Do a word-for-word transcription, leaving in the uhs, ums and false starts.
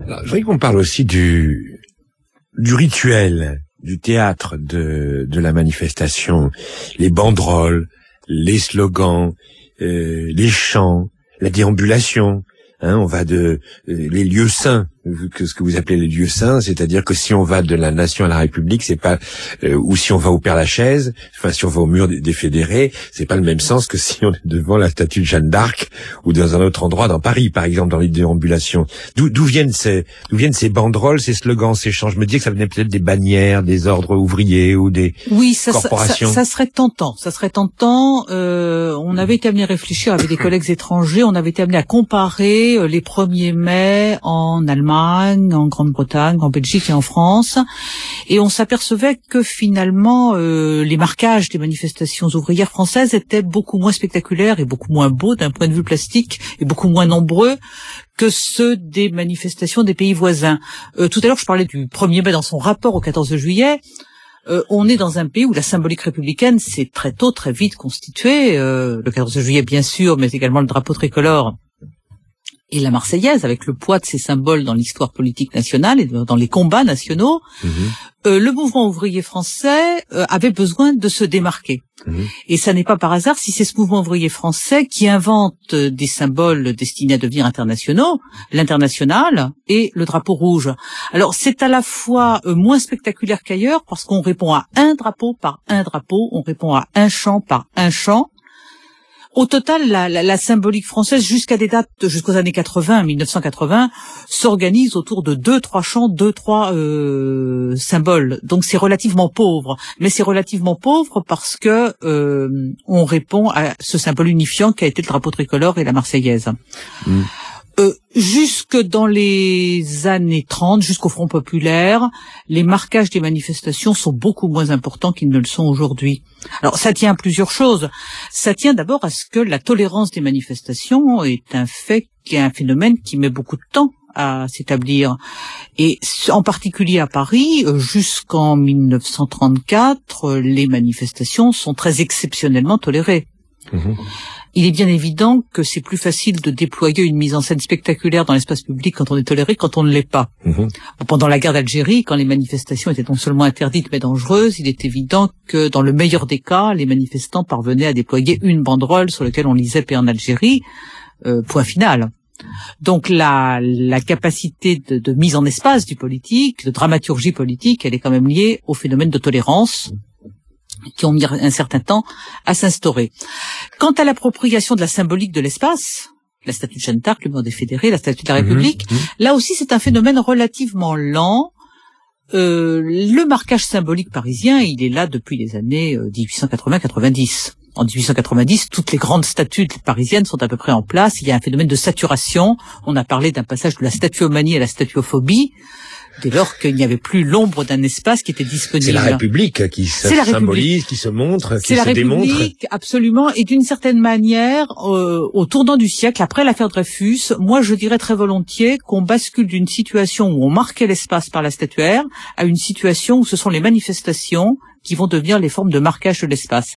Alors, je voudrais qu'on parle aussi du, du rituel, du théâtre de, de la manifestation, les banderoles, les slogans, euh, les chants, la déambulation. Hein, on va de euh, les lieux saints, que ce que vous appelez les lieux saints, c'est-à-dire que si on va de la nation à la République, c'est pas euh, ou si on va au Père-Lachaise, enfin si on va au mur des, des fédérés, c'est pas le même sens que si on est devant la statue de Jeanne d'Arc ou dans un autre endroit dans Paris, par exemple, dans les déambulations. D'où, d'où viennent ces d'où viennent ces banderoles, ces slogans, ces chants? Je me dis que ça venait peut-être des bannières, des ordres ouvriers ou des oui, ça, corporations. Ça, ça serait tentant. Ça serait tentant. Euh, on avait été amené à réfléchir avec des collègues étrangers. On avait été amené à comparer les premiers mai en Allemagne, en Grande-Bretagne, en Belgique et en France, et on s'apercevait que finalement euh, les marquages des manifestations ouvrières françaises étaient beaucoup moins spectaculaires et beaucoup moins beaux d'un point de vue plastique et beaucoup moins nombreux que ceux des manifestations des pays voisins. Euh, tout à l'heure, je parlais du premier mai dans son rapport au quatorze juillet. Euh, on est dans un pays où la symbolique républicaine s'est très tôt, très vite constituée. Euh, le quatorze juillet, bien sûr, mais également le drapeau tricolore et la Marseillaise, avec le poids de ces symboles dans l'histoire politique nationale et dans les combats nationaux. Mmh. Euh, le mouvement ouvrier français euh, avait besoin de se démarquer. Mmh. Et ça n'est pas par hasard si c'est ce mouvement ouvrier français qui invente des symboles destinés à devenir internationaux, l'international et le drapeau rouge. Alors c'est à la fois euh, moins spectaculaire qu'ailleurs parce qu'on répond à un drapeau par un drapeau, on répond à un chant par un chant. Au total, la, la, la symbolique française, jusqu'à des dates, jusqu'aux années quatre-vingts, mille neuf cent quatre-vingts, s'organise autour de deux, trois chants, deux, trois euh, symboles. Donc c'est relativement pauvre, mais c'est relativement pauvre parce que euh, on répond à ce symbole unifiant qui a été le drapeau tricolore et la Marseillaise. Mmh. Euh, jusque dans les années trente, jusqu'au Front populaire, les marquages des manifestations sont beaucoup moins importants qu'ils ne le sont aujourd'hui. Alors, ça tient à plusieurs choses. Ça tient d'abord à ce que la tolérance des manifestations est un fait, qui est un phénomène qui met beaucoup de temps à s'établir. Et en particulier à Paris, jusqu'en mille neuf cent trente-quatre, les manifestations sont très exceptionnellement tolérées. Mmh. Il est bien évident que c'est plus facile de déployer une mise en scène spectaculaire dans l'espace public quand on est toléré que quand on ne l'est pas. Mmh. Pendant la guerre d'Algérie, quand les manifestations étaient non seulement interdites mais dangereuses, il est évident que dans le meilleur des cas, les manifestants parvenaient à déployer une banderole sur laquelle on lisait « Paix en Algérie euh, », point final. Donc la, la capacité de, de mise en espace du politique, de dramaturgie politique, elle est quand même liée au phénomène de tolérance qui ont mis un certain temps à s'instaurer. Quant à l'appropriation de la symbolique de l'espace, la statue de Jeanne d'Arc, le mur des fédérés, la statue de la République, mmh, mmh. là aussi c'est un phénomène relativement lent. Euh, le marquage symbolique parisien, il est là depuis les années dix-huit cent quatre-vingts quatre-vingt-dix. En dix-huit cent quatre-vingt-dix, toutes les grandes statues parisiennes sont à peu près en place. Il y a un phénomène de saturation. On a parlé d'un passage de la statuomanie à la statuophobie, dès lors qu'il n'y avait plus l'ombre d'un espace qui était disponible. C'est la République qui se symbolise, République. qui se montre, qui C'est se démontre. C'est la République, absolument. Et d'une certaine manière, euh, au tournant du siècle, après l'affaire Dreyfus, moi je dirais très volontiers qu'on bascule d'une situation où on marquait l'espace par la statuaire à une situation où ce sont les manifestations qui vont devenir les formes de marquage de l'espace.